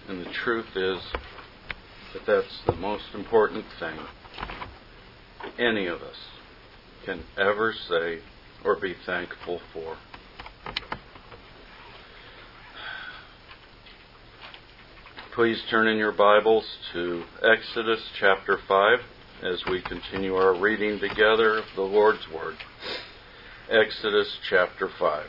And the truth is that that's the most important thing any of us can ever say or be thankful for. Please turn in your Bibles to Exodus chapter 5 as we continue our reading together of the Lord's Word. Exodus chapter 5.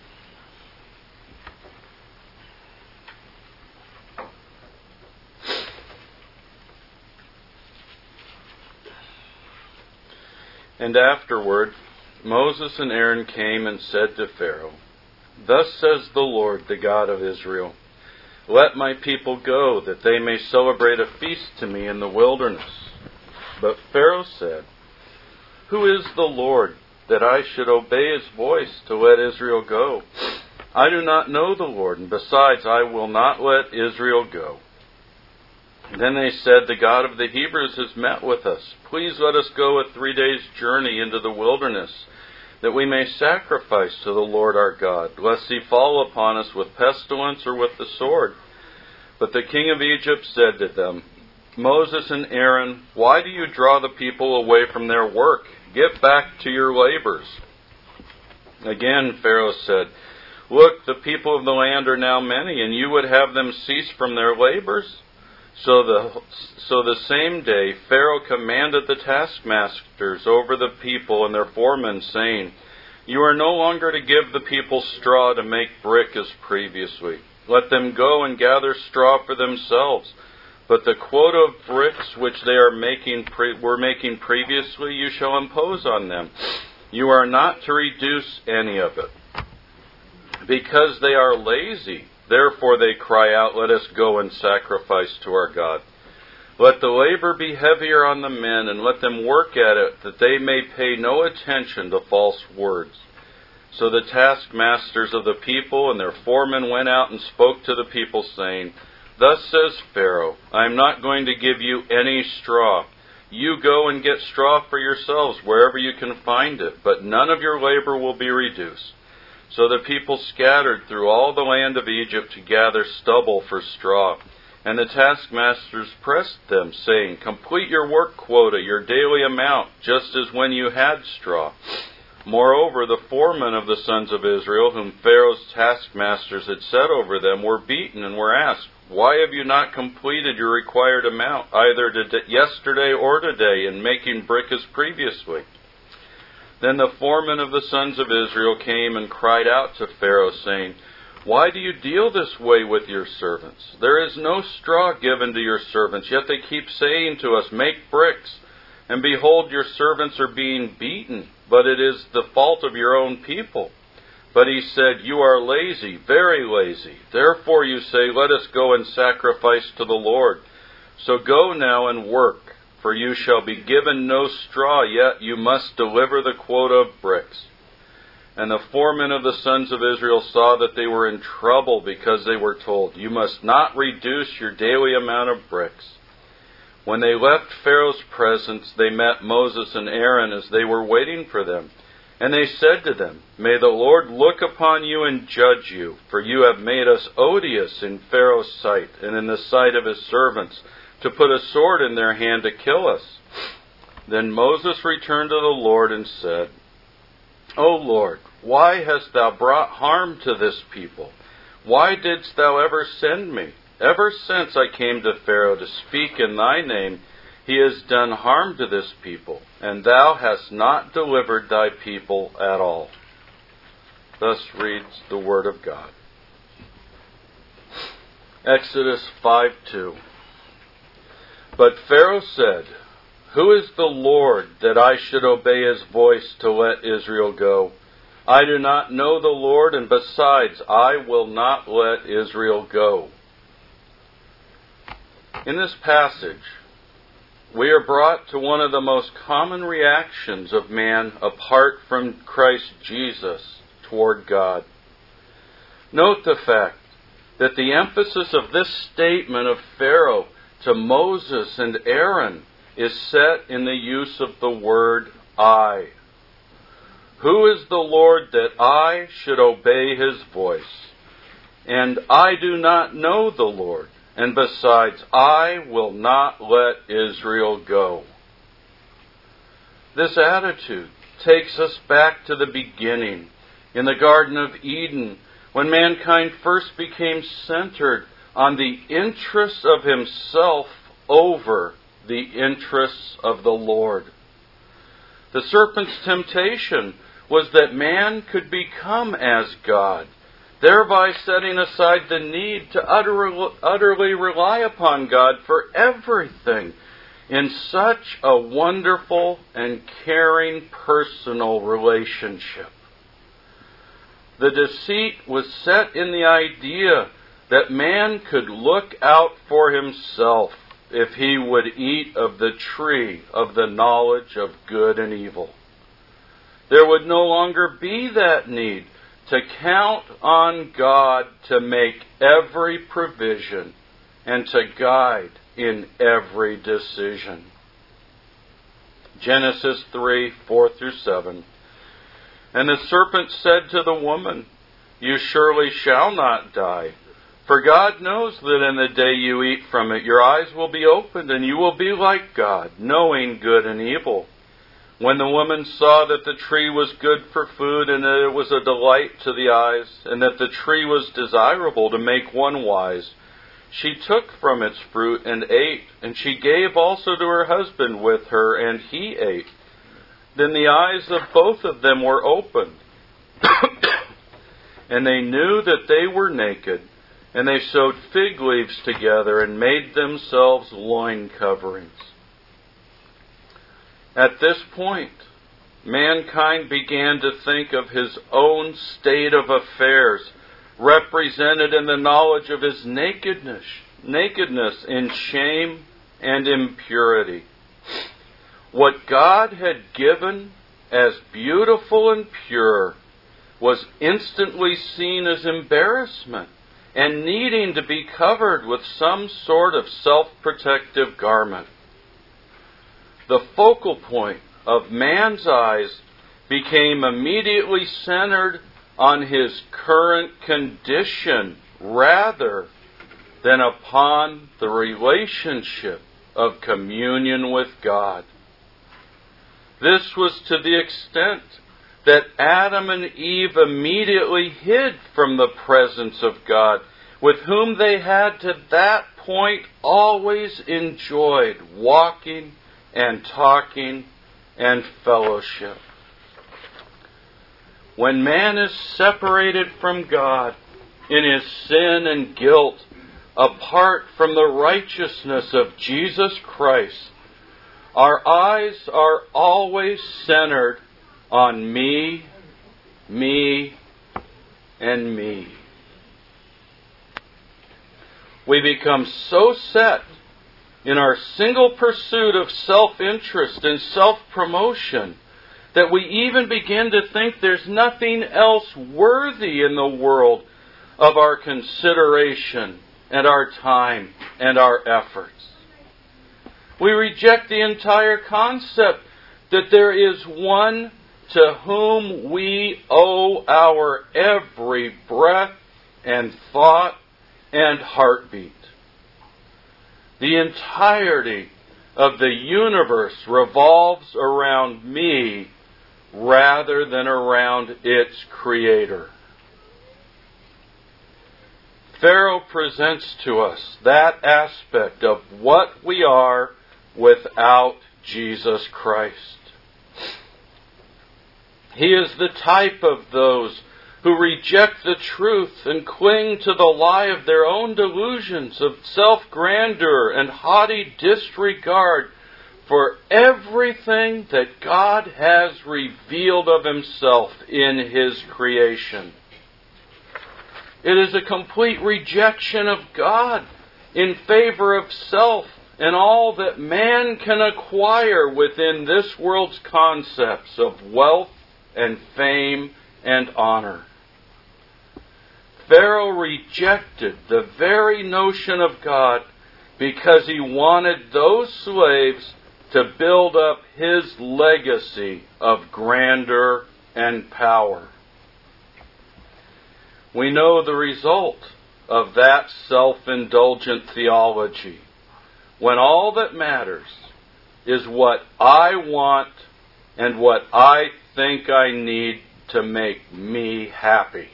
And afterward Moses and Aaron came and said to Pharaoh, "Thus says the Lord, the God of Israel, let my people go, that they may celebrate a feast to me in the wilderness." But Pharaoh said, "Who is the Lord, that I should obey his voice to let Israel go? I do not know the Lord, and besides, I will not let Israel go." And then they said, "The God of the Hebrews has met with us. Please let us go a 3 days' journey into the wilderness, that we may sacrifice to the Lord our God, lest he fall upon us with pestilence or with the sword." But the king of Egypt said to them, "Moses and Aaron, why do you draw the people away from their work? Get back to your labors." Again Pharaoh said, "Look, the people of the land are now many, and you would have them cease from their labors?" So the same day Pharaoh commanded the taskmasters over the people and their foremen, saying, "You are no longer to give the people straw to make brick as previously. Let them go and gather straw for themselves. But the quota of bricks which they were making previously you shall impose on them. You are not to reduce any of it. Because they are lazy, therefore they cry out, 'Let us go and sacrifice to our God.' Let the labor be heavier on the men, and let them work at it, that they may pay no attention to false words." So the taskmasters of the people and their foremen went out and spoke to the people, saying, "Thus says Pharaoh, I am not going to give you any straw. You go and get straw for yourselves wherever you can find it, but none of your labor will be reduced." So the people scattered through all the land of Egypt to gather stubble for straw. And the taskmasters pressed them, saying, "Complete your work quota, your daily amount, just as when you had straw." Moreover, the foremen of the sons of Israel, whom Pharaoh's taskmasters had set over them, were beaten and were asked, "Why have you not completed your required amount, either yesterday or today, in making brick as previously?" Then the foreman of the sons of Israel came and cried out to Pharaoh, saying, "Why do you deal this way with your servants? There is no straw given to your servants, yet they keep saying to us, 'Make bricks.' And behold, your servants are being beaten, but it is the fault of your own people." But he said, "You are lazy, very lazy. Therefore you say, 'Let us go and sacrifice to the Lord.' So go now and work. For you shall be given no straw, yet you must deliver the quota of bricks." And the foremen of the sons of Israel saw that they were in trouble, because they were told, "You must not reduce your daily amount of bricks." When they left Pharaoh's presence, they met Moses and Aaron as they were waiting for them. And they said to them, "May the Lord look upon you and judge you, for you have made us odious in Pharaoh's sight and in the sight of his servants, to put a sword in their hand to kill us." Then Moses returned to the Lord and said, "O Lord, why hast thou brought harm to this people? Why didst thou ever send me? Ever since I came to Pharaoh to speak in thy name, he has done harm to this people, and thou hast not delivered thy people at all." Thus reads the Word of God. Exodus 5:2. But Pharaoh said, "Who is the Lord, that I should obey his voice to let Israel go? I do not know the Lord, and besides, I will not let Israel go." In this passage, we are brought to one of the most common reactions of man apart from Christ Jesus toward God. Note the fact that the emphasis of this statement of Pharaoh to Moses and Aaron is set in the use of the word "I." Who is the Lord that I should obey his voice? And I do not know the Lord. And besides, I will not let Israel go. This attitude takes us back to the beginning, in the Garden of Eden, when mankind first became centered on the interests of himself over the interests of the Lord. The serpent's temptation was that man could become as God, thereby setting aside the need to utterly rely upon God for everything in such a wonderful and caring personal relationship. The deceit was set in the idea that man could look out for himself if he would eat of the tree of the knowledge of good and evil. There would no longer be that need to count on God to make every provision and to guide in every decision. Genesis 3:4-7. And the serpent said to the woman, You surely shall not die, for God knows that in the day you eat from it, your eyes will be opened, and you will be like God, knowing good and evil. When the woman saw that the tree was good for food, and that it was a delight to the eyes, and that the tree was desirable to make one wise, she took from its fruit and ate, and she gave also to her husband with her, and he ate. Then the eyes of both of them were opened, and they knew that they were naked, and they sewed fig leaves together and made themselves loin coverings. At this point, mankind began to think of his own state of affairs, represented in the knowledge of his nakedness in shame and impurity. What God had given as beautiful and pure was instantly seen as embarrassment and needing to be covered with some sort of self-protective garment. The focal point of man's eyes became immediately centered on his current condition rather than upon the relationship of communion with God. This was to the extent that Adam and Eve immediately hid from the presence of God, with whom they had to that point always enjoyed walking and talking and fellowship. When man is separated from God in his sin and guilt, apart from the righteousness of Jesus Christ, our eyes are always centered on me, and me. We become so set in our single pursuit of self-interest and self-promotion that we even begin to think there's nothing else worthy in the world of our consideration and our time and our efforts. We reject the entire concept that there is one to whom we owe our every breath and thought and heartbeat. The entirety of the universe revolves around me rather than around its Creator. Pharaoh presents to us that aspect of what we are without Jesus Christ. He is the type of those who reject the truth and cling to the lie of their own delusions of self-grandeur and haughty disregard for everything that God has revealed of Himself in His creation. It is a complete rejection of God in favor of self and all that man can acquire within this world's concepts of wealth and fame and honor. Pharaoh rejected the very notion of God because he wanted those slaves to build up his legacy of grandeur and power. We know the result of that self-indulgent theology, when all that matters is what I want and what I think I need to make me happy.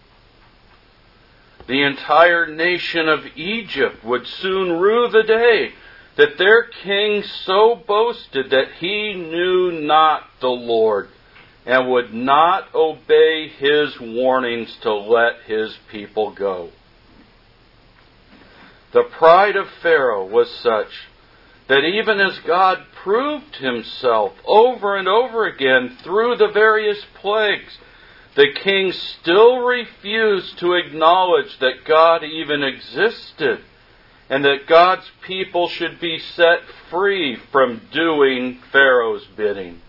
The entire nation of Egypt would soon rue the day that their king so boasted that he knew not the Lord and would not obey his warnings to let his people go. The pride of Pharaoh was such that even as God proved himself over and over again through the various plagues, the king still refused to acknowledge that God even existed and that God's people should be set free from doing Pharaoh's bidding.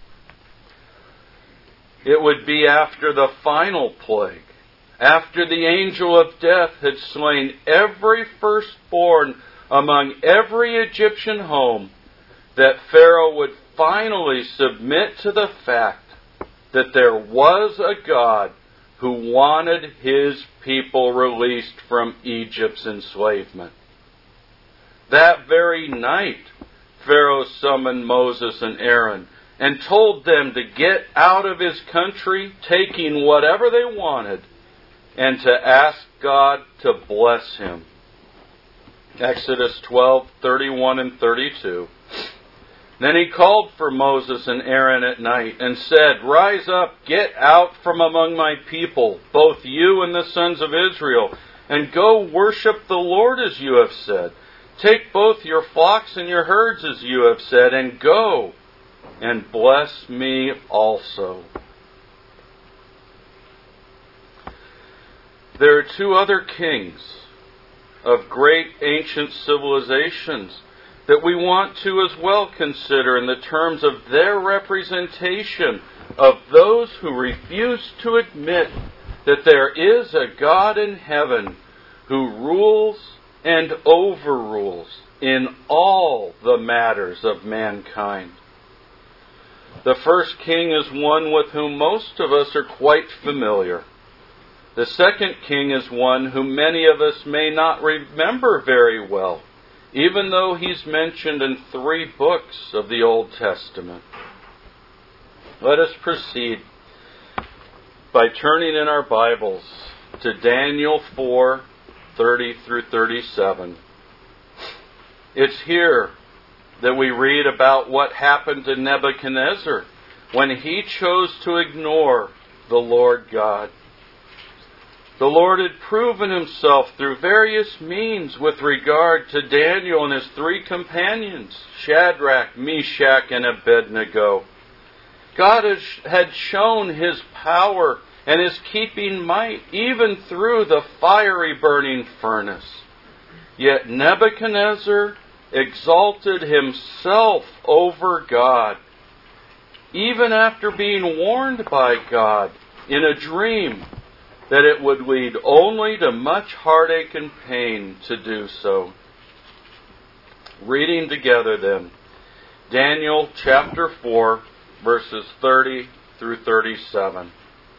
It would be after the final plague, after the angel of death had slain every firstborn among every Egyptian home, that Pharaoh would finally submit to the fact that there was a God who wanted his people released from Egypt's enslavement. That very night, Pharaoh summoned Moses and Aaron and told them to get out of his country, taking whatever they wanted, and to ask God to bless him. Exodus 12:31 and 32. Then he called for Moses and Aaron at night and said, "Rise up, get out from among my people, both you and the sons of Israel, and go worship the Lord as you have said. Take both your flocks and your herds as you have said, and go and bless me also." There are two other kings of great ancient civilizations that we want to as well consider in the terms of their representation of those who refuse to admit that there is a God in heaven who rules and overrules in all the matters of mankind. The first king is one with whom most of us are quite familiar. The second king is one whom many of us may not remember very well, even though he's mentioned in 3 books of the Old Testament. Let us proceed by turning in our Bibles to Daniel 4:30 through 37. It's here that we read about what happened to Nebuchadnezzar when he chose to ignore the Lord God. The Lord had proven himself through various means with regard to Daniel and his 3 companions, Shadrach, Meshach, and Abednego. God had shown his power and his keeping might even through the fiery burning furnace. Yet Nebuchadnezzar exalted himself over God, even after being warned by God in a dream that it would lead only to much heartache and pain to do so. Reading together then, Daniel chapter 4, verses 30 through 37.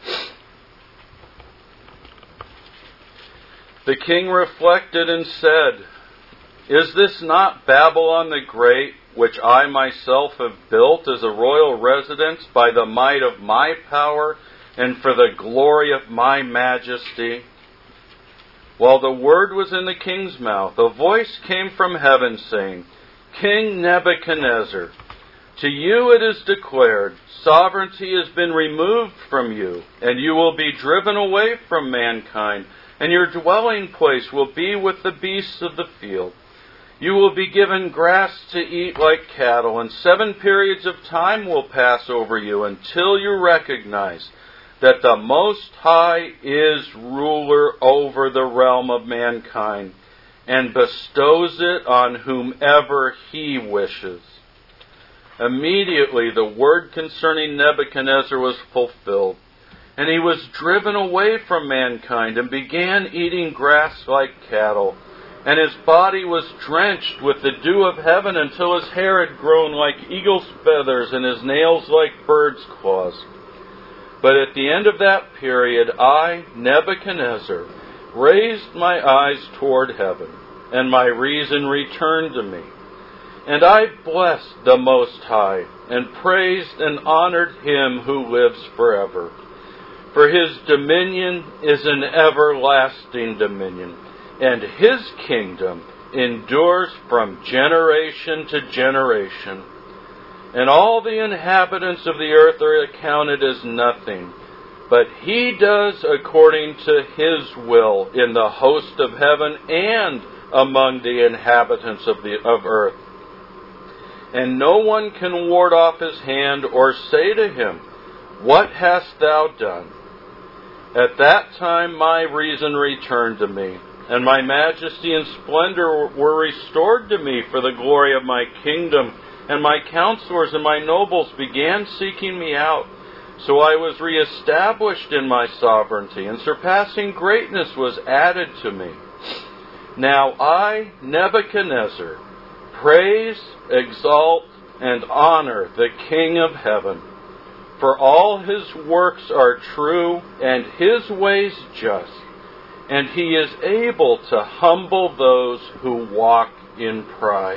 The king reflected and said, "Is this not Babylon the Great, which I myself have built as a royal residence by the might of my power and for the glory of my majesty?" While the word was in the king's mouth, a voice came from heaven saying, "King Nebuchadnezzar, to you it is declared, sovereignty has been removed from you, and you will be driven away from mankind, and your dwelling place will be with the beasts of the field. You will be given grass to eat like cattle, and 7 periods of time will pass over you until you recognize that the Most High is ruler over the realm of mankind and bestows it on whomever he wishes." Immediately the word concerning Nebuchadnezzar was fulfilled, and he was driven away from mankind and began eating grass like cattle, and his body was drenched with the dew of heaven until his hair had grown like eagle's feathers and his nails like bird's claws. But at the end of that period, I, Nebuchadnezzar, raised my eyes toward heaven, and my reason returned to me. And I blessed the Most High, and praised and honored Him who lives forever. For His dominion is an everlasting dominion, and His kingdom endures from generation to generation. And all the inhabitants of the earth are accounted as nothing, but He does according to His will in the host of heaven and among the inhabitants of earth. And no one can ward off His hand or say to Him, "What hast Thou done?" At that time my reason returned to me, and my majesty and splendor were restored to me for the glory of my kingdom, and my counselors and my nobles began seeking me out. So I was reestablished in my sovereignty, and surpassing greatness was added to me. Now I, Nebuchadnezzar, praise, exalt, and honor the King of heaven. For all His works are true, and His ways just, and He is able to humble those who walk in pride.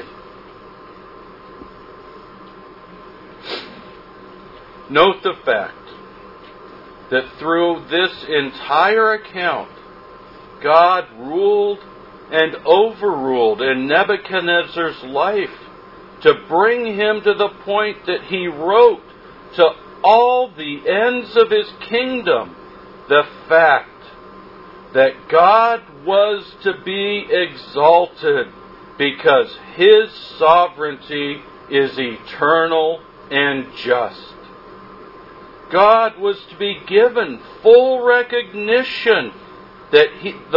Note the fact that through this entire account, God ruled and overruled in Nebuchadnezzar's life to bring him to the point that he wrote to all the ends of his kingdom the fact that God was to be exalted because His sovereignty is eternal and just. God was to be given full recognition that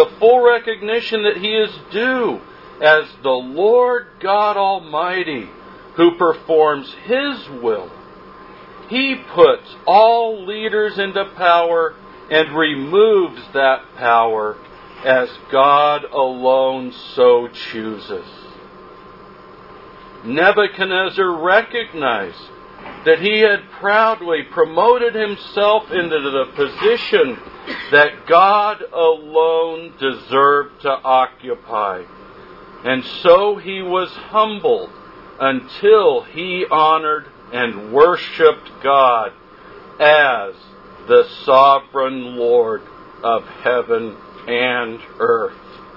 He is due as the Lord God Almighty who performs His will. He puts all leaders into power and removes that power as God alone so chooses. Nebuchadnezzar recognized that he had proudly promoted himself into the position that God alone deserved to occupy. And so he was humbled until he honored and worshipped God as the sovereign Lord of heaven and earth.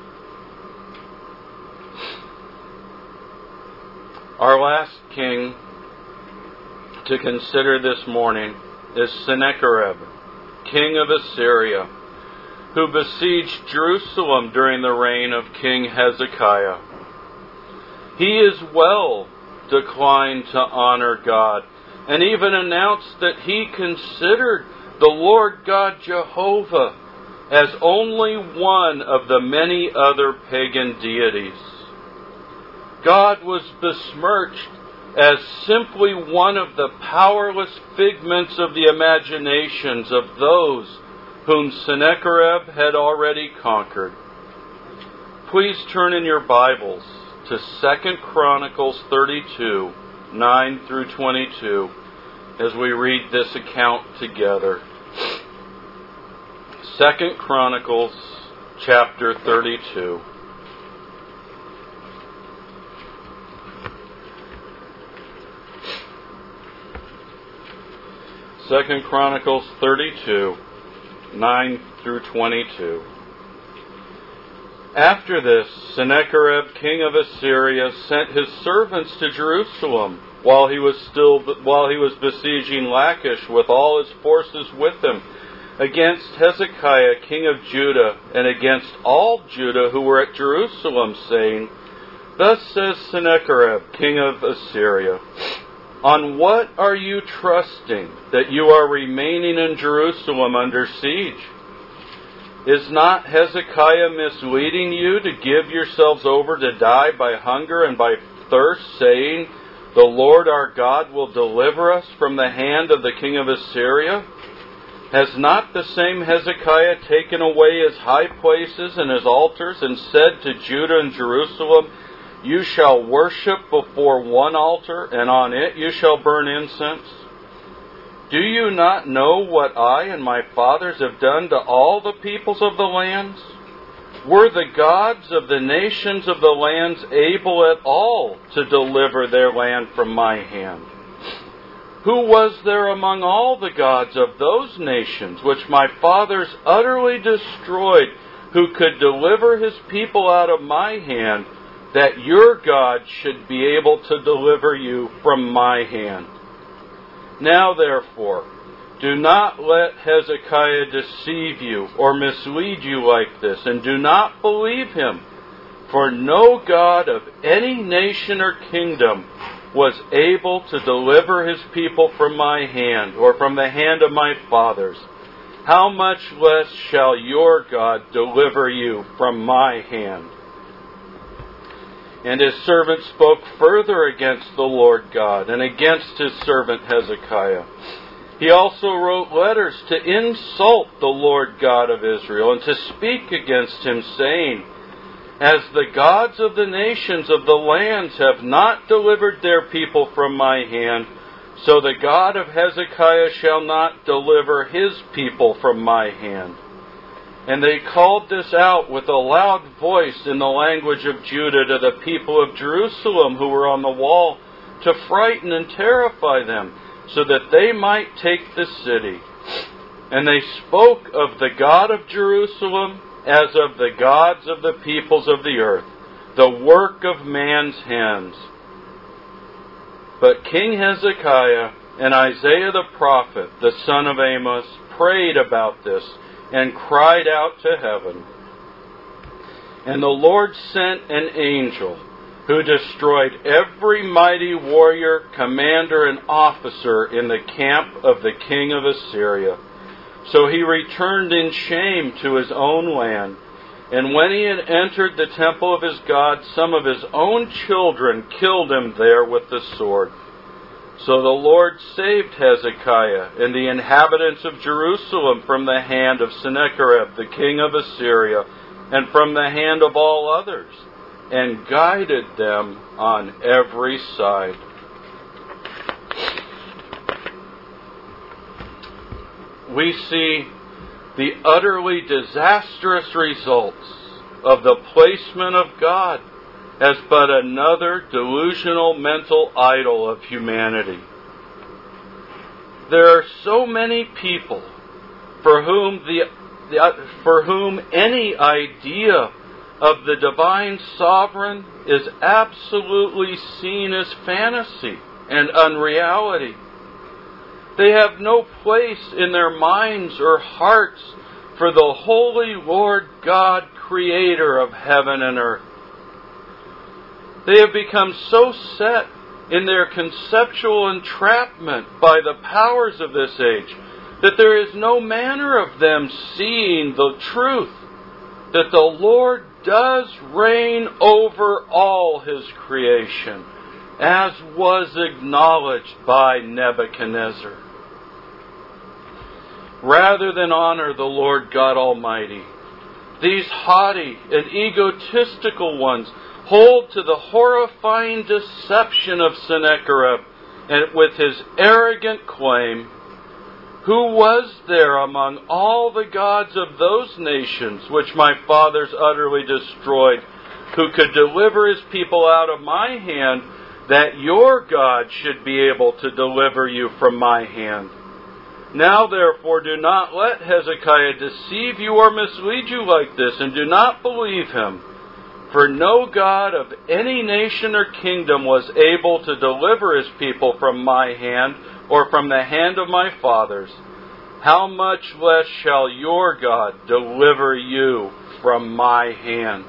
Our last king to consider this morning is Sennacherib, king of Assyria, who besieged Jerusalem during the reign of King Hezekiah. He as well declined to honor God, and even announced that he considered the Lord God Jehovah as only one of the many other pagan deities. God was besmirched as simply one of the powerless figments of the imaginations of those whom Sennacherib had already conquered. Please turn in your Bibles to 2 Chronicles 32, 9 through 22, as we read this account together. 2 Chronicles chapter 32. Second Chronicles 32, 9 through 22. After this, Sennacherib, king of Assyria, sent his servants to Jerusalem while he was besieging Lachish with all his forces with him, against Hezekiah, king of Judah, and against all Judah who were at Jerusalem, saying, "Thus says Sennacherib, king of Assyria, on what are you trusting that you are remaining in Jerusalem under siege? Is not Hezekiah misleading you to give yourselves over to die by hunger and by thirst, saying, 'The Lord our God will deliver us from the hand of the king of Assyria'? Has not the same Hezekiah taken away his high places and his altars, and said to Judah and Jerusalem, 'You shall worship before one altar, and on it you shall burn incense'? Do you not know what I and my fathers have done to all the peoples of the lands? Were the gods of the nations of the lands able at all to deliver their land from my hand? Who was there among all the gods of those nations which my fathers utterly destroyed, who could deliver his people out of my hand, that your God should be able to deliver you from my hand? Now therefore, do not let Hezekiah deceive you or mislead you like this, and do not believe him. For no God of any nation or kingdom was able to deliver his people from my hand, or from the hand of my fathers. How much less shall your God deliver you from my hand? And his servant spoke further against the Lord God, and against his servant Hezekiah. He also wrote letters to insult the Lord God of Israel, and to speak against him, saying, As the gods of the nations of the lands have not delivered their people from my hand, so the God of Hezekiah shall not deliver his people from my hand. And they called this out with a loud voice in the language of Judah to the people of Jerusalem who were on the wall, to frighten and terrify them, so that they might take the city. And they spoke of the God of Jerusalem as of the gods of the peoples of the earth, the work of man's hands. But King Hezekiah and Isaiah the prophet, the son of Amos, prayed about this and cried out to heaven. And the Lord sent an angel who destroyed every mighty warrior, commander, and officer in the camp of the king of Assyria. So he returned in shame to his own land. And when he had entered the temple of his God, some of his own children killed him there with the sword. So the Lord saved Hezekiah and the inhabitants of Jerusalem from the hand of Sennacherib, the king of Assyria, and from the hand of all others, and guided them on every side. We see the utterly disastrous results of the placement of God as but another delusional mental idol of humanity. There are so many people for whom any idea of the divine sovereign is absolutely seen as fantasy and unreality. They have no place in their minds or hearts for the holy Lord God, creator of heaven and earth. They have become so set in their conceptual entrapment by the powers of this age that there is no manner of them seeing the truth that the Lord does reign over all His creation, as was acknowledged by Nebuchadnezzar. Rather than honor the Lord God Almighty, these haughty and egotistical ones hold to the horrifying deception of Sennacherib, and with his arrogant claim, "Who was there among all the gods of those nations which my fathers utterly destroyed, who could deliver his people out of my hand, that your God should be able to deliver you from my hand? Now therefore do not let Hezekiah deceive you or mislead you like this, and do not believe him. For no God of any nation or kingdom was able to deliver his people from my hand, or from the hand of my fathers. How much less shall your God deliver you from my hand?"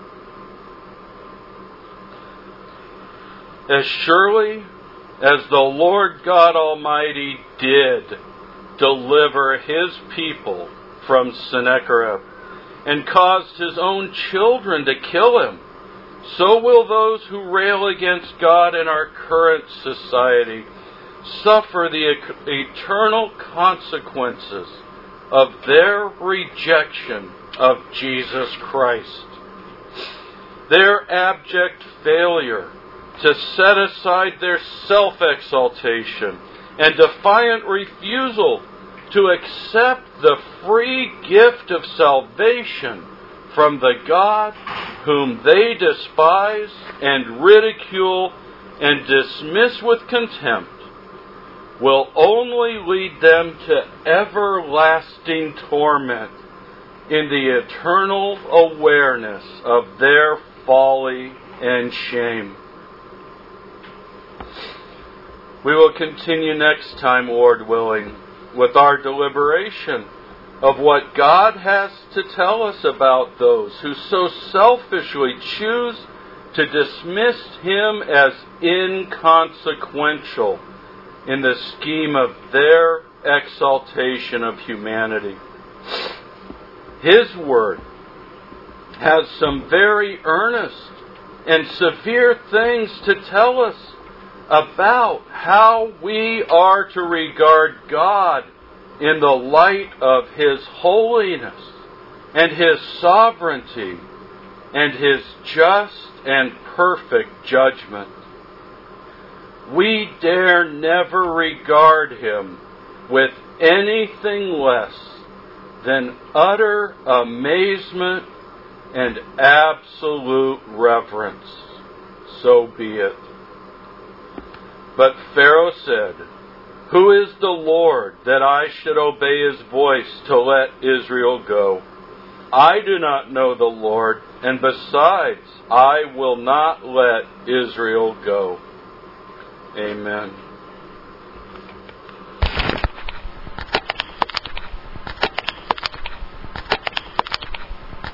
As surely as the Lord God Almighty did deliver His people from Sennacherib, and caused His own children to kill him, so will those who rail against God in our current society suffer the eternal consequences of their rejection of Jesus Christ. Their abject failure to set aside their self-exaltation and defiant refusal to accept the free gift of salvation from the God whom they despise and ridicule and dismiss with contempt will only lead them to everlasting torment in the eternal awareness of their folly and shame. We will continue next time, Lord willing, with our deliberation of what God has to tell us about those who so selfishly choose to dismiss Him as inconsequential in the scheme of their exaltation of humanity. His Word has some very earnest and severe things to tell us about how we are to regard God in the light of His holiness and His sovereignty and His just and perfect judgment. We dare never regard Him with anything less than utter amazement and absolute reverence. So be it. But Pharaoh said, "Who is the Lord that I should obey His voice to let Israel go? I do not know the Lord, and besides, I will not let Israel go." Amen.